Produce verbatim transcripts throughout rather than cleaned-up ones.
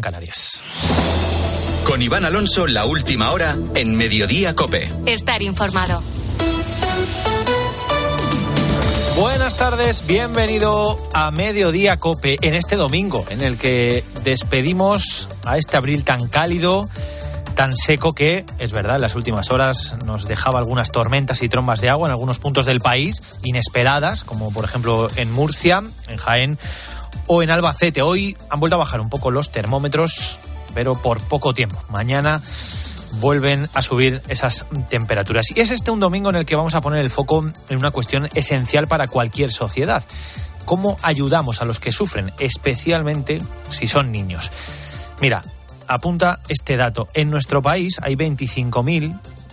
Canarias. Con Iván Alonso, la última hora en Mediodía COPE. Estar informado. Buenas tardes, bienvenido a Mediodía COPE en este domingo, en el que despedimos a este abril tan cálido, tan seco que, es verdad, en las últimas horas nos dejaba algunas tormentas y trombas de agua en algunos puntos del país, inesperadas, como por ejemplo en Murcia, en Jaén o en Albacete. Hoy han vuelto a bajar un poco los termómetros, pero por poco tiempo. Mañana vuelven a subir esas temperaturas. Y es este un domingo en el que vamos a poner el foco en una cuestión esencial para cualquier sociedad. ¿Cómo ayudamos a los que sufren, especialmente si son niños? Mira, apunta este dato. En nuestro país hay veinticinco mil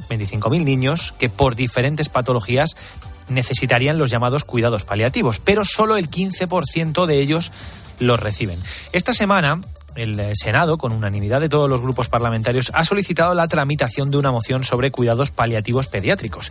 niños que por diferentes patologías necesitarían los llamados cuidados paliativos, pero solo el quince por ciento de ellos los reciben. Esta semana el Senado, con unanimidad de todos los grupos parlamentarios, ha solicitado la tramitación de una moción sobre cuidados paliativos pediátricos.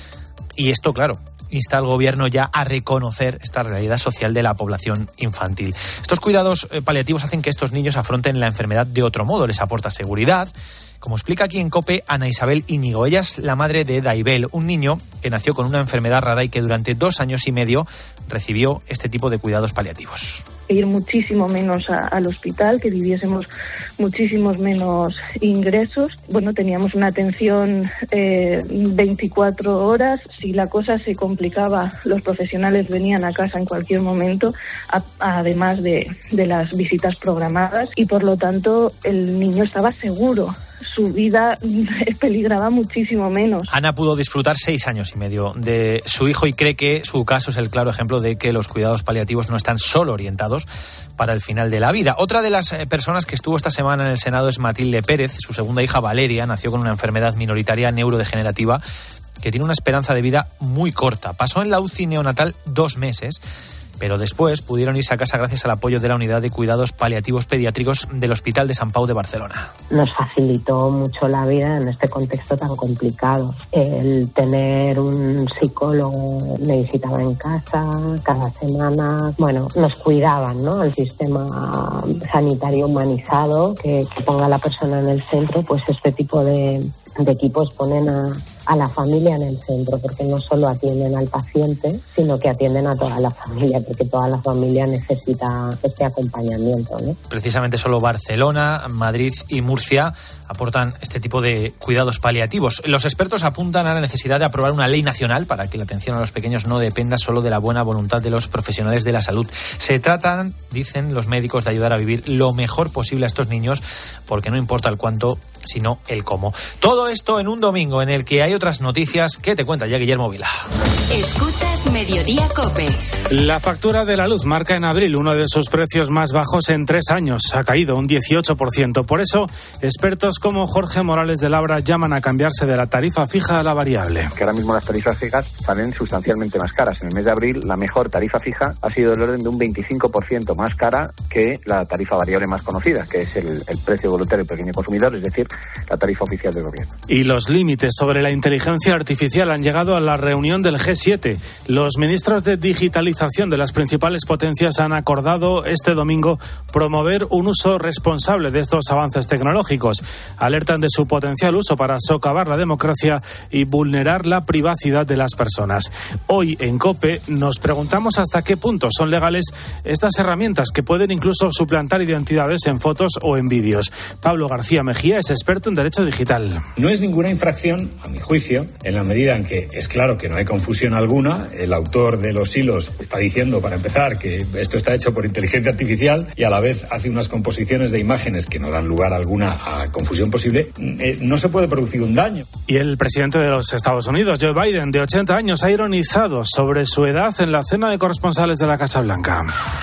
Y esto, claro, insta al gobierno ya a reconocer esta realidad social de la población infantil. Estos cuidados paliativos hacen que estos niños afronten la enfermedad de otro modo, les aporta seguridad. Como explica aquí en COPE Ana Isabel Íñigo, ella es la madre de Daibel, un niño que nació con una enfermedad rara y que durante dos años y medio recibió este tipo de cuidados paliativos. Ir muchísimo menos a, al hospital, que viviésemos muchísimos menos ingresos. Bueno, teníamos una atención eh, veinticuatro horas. Si la cosa se complicaba, los profesionales venían a casa en cualquier momento, a, además de, de las visitas programadas, y por lo tanto el niño estaba seguro. Su vida peligraba muchísimo menos. Ana pudo disfrutar seis años y medio de su hijo y cree que su caso es el claro ejemplo de que los cuidados paliativos no están solo orientados para el final de la vida. Otra de las personas que estuvo esta semana en el Senado es Matilde Pérez. Su segunda hija, Valeria, nació con una enfermedad minoritaria neurodegenerativa que tiene una esperanza de vida muy corta. Pasó en la U C I neonatal dos meses, pero después pudieron irse a casa gracias al apoyo de la Unidad de Cuidados Paliativos Pediátricos del Hospital de Sant Pau de Barcelona. Nos facilitó mucho la vida en este contexto tan complicado. El tener un psicólogo me visitaba en casa cada semana. Bueno, nos cuidaban, ¿no? El sistema sanitario humanizado que, que ponga a la persona en el centro, pues este tipo de, de equipos ponen a... a la familia en el centro, porque no solo atienden al paciente, sino que atienden a toda la familia, porque toda la familia necesita este acompañamiento, ¿no? Precisamente solo Barcelona, Madrid y Murcia aportan este tipo de cuidados paliativos. Los expertos apuntan a la necesidad de aprobar una ley nacional para que la atención a los pequeños no dependa solo de la buena voluntad de los profesionales de la salud. Se tratan, dicen los médicos, de ayudar a vivir lo mejor posible a estos niños, porque no importa el cuánto, sino el cómo. Todo esto en un domingo en el que hay otras noticias que te cuenta ya Guillermo Vila. Escuchas Mediodía COPE. La factura de la luz marca en abril uno de sus precios más bajos en tres años. Ha caído un dieciocho por ciento. Por eso, expertos como Jorge Morales de Labra llaman a cambiarse de la tarifa fija a la variable. Que ahora mismo las tarifas fijas salen sustancialmente más caras. En el mes de abril, la mejor tarifa fija ha sido del orden de un veinticinco por ciento más cara que la tarifa variable más conocida, que es el, el precio voluntario del pequeño consumidor, es decir, la tarifa oficial del gobierno. Y los límites sobre la inteligencia artificial han llegado a la reunión del G siete. Los ministros de digitalización de las principales potencias han acordado este domingo promover un uso responsable de estos avances tecnológicos. Alertan de su potencial uso para socavar la democracia y vulnerar la privacidad de las personas. Hoy en COPE nos preguntamos hasta qué punto son legales estas herramientas que pueden incluso suplantar identidades en fotos o en vídeos. Pablo García Mejía es experto en derecho digital. No es ninguna infracción, a mi juicio, en la medida en que es claro que no hay confusión alguna. El autor de los hilos está diciendo, para empezar, que esto está hecho por inteligencia artificial y a la vez hace unas composiciones de imágenes que no dan lugar alguna a confusión posible. Eh, no se puede producir un daño. Y el presidente de los Estados Unidos, Joe Biden, de ochenta años, ha ironizado sobre su edad en la cena de corresponsales de la Casa Blanca.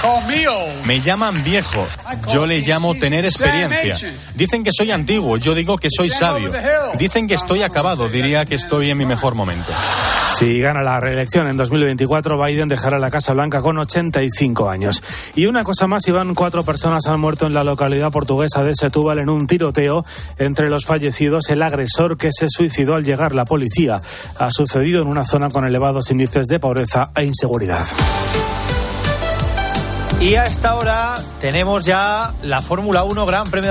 Me llaman viejo, yo le llamo tener experiencia. Dicen que soy antiguo, yo digo que soy sabio. Dicen que estoy acabado, diría que estoy en mi mejor momento. Si gana la reelección en dos mil veinticuatro, Biden dejará la Casa Blanca con ochenta y cinco años. Y una cosa más, Iván, cuatro personas han muerto en la localidad portuguesa de Setúbal en un tiroteo. Entre los fallecidos, el agresor que se suicidó al llegar la policía. Ha sucedido en una zona con elevados índices de pobreza e inseguridad. Y a esta hora tenemos ya la Fórmula uno Gran Premio